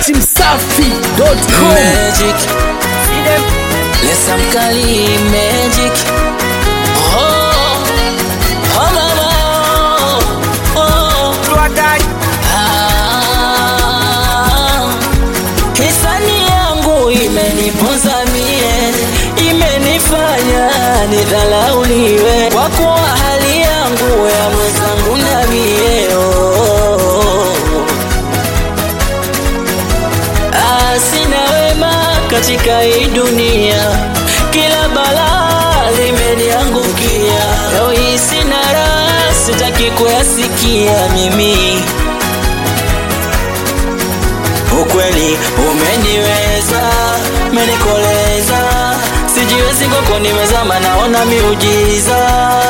dachimsafi.com. Magic, lesa mkali magic. Oh, oh mama, oh. Hisani yangu imeniponza mie, imenifanya nidhalauliwe kwa kuwa hali yangu ya mwenzangu na mie. Sina wema katika hii dunia, kila balaa limeniangukia. Leo hii sina raha, sitaki kuyasikia mimi. Ukweli umeniweza, umenikoleza, sijiwezi kwako nimezama, naona miujiza.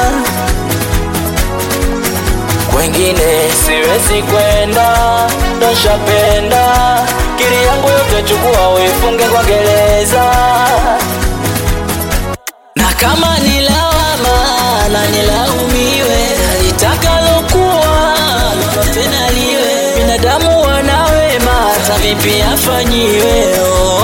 Wengine siwezi kwenda, ndoshapenda, kiri yangu yote chukua uifunge kwa gereza. Na kama nilawama na nilaumiwe, litakalokuwa lolote na liwe. Binadamu wana wema, hata vipi afanyiwe.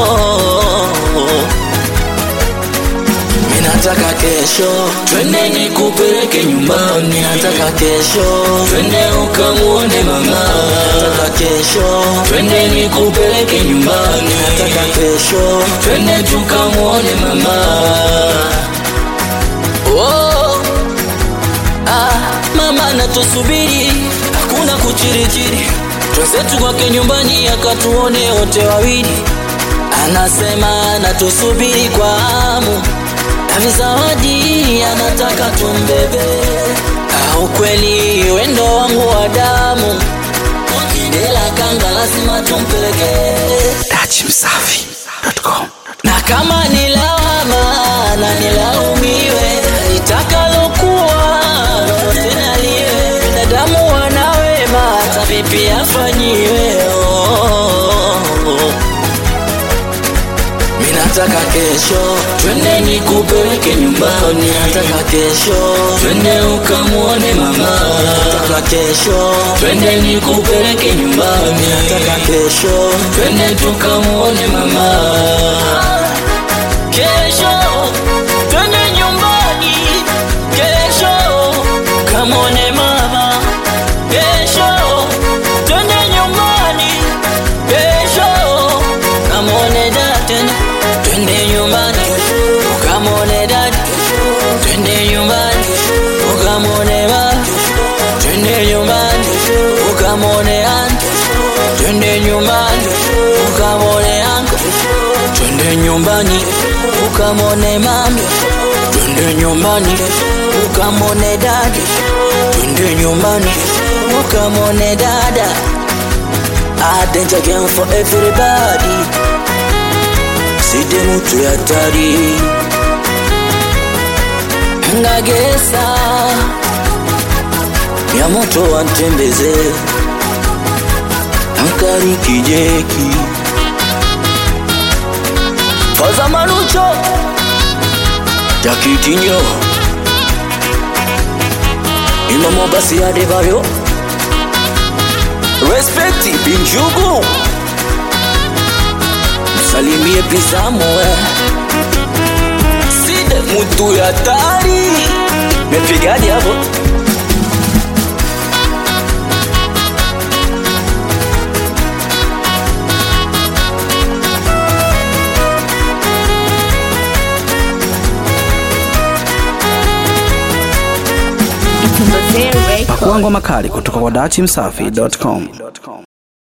Nataka kesho twende nikupeleke nyumbani, nataka kesho twende ukamuone mama, nataka kesho twende nikupeleke nyumbani, nataka kesho twende tukamuone mama. Oh, mama natusubiri, hakuna kuchirichiri, twenzetu kwake nyumbani akatuone wote wawili. Anasema natusubiri kwa hamu, zawadi anataka tumbebe. Ukweli wendo wangu wa damu, ukidela kanga lazima tumpeleke. dachimsafi.com. Na kama nilawama na nilaumiwe, litakalokuwa lolote na liwe. Binadamu wana wema, hata vipi afanyiwe. Nataka kesho twende nikupeleke nyumbani, nataka kesho twende ukamuone mama, nataka kesho twende nikupeleke nyumbani, nataka kesho twende tukamuone mama. Kesho twende nyumbani, kesho kamuone mama, kesho twende nyumbani, kesho kamuone dada. Twende nyumbani, ukamone dad. Twende nyumbani, ukamone ma. Twende nyumbani, ukamone aunt. Twende nyumbani, ukamone uncle. Twende nyumbani, ukamone mami. Twende nyumbani, ukamone dad. Twende nyumbani, ukamone dada. I dance again for everybody. Side mutu ya tari ngagesa ya moto wantembeze ankari kijeki Faza Manucho Jakitinyo Imamo basi ya devayo Respecti Binjugu Salimie Pizamo Side mutu ya tari Mepigadi hapo Pakua ngoma kali kutoka kwa dachimsafi.com.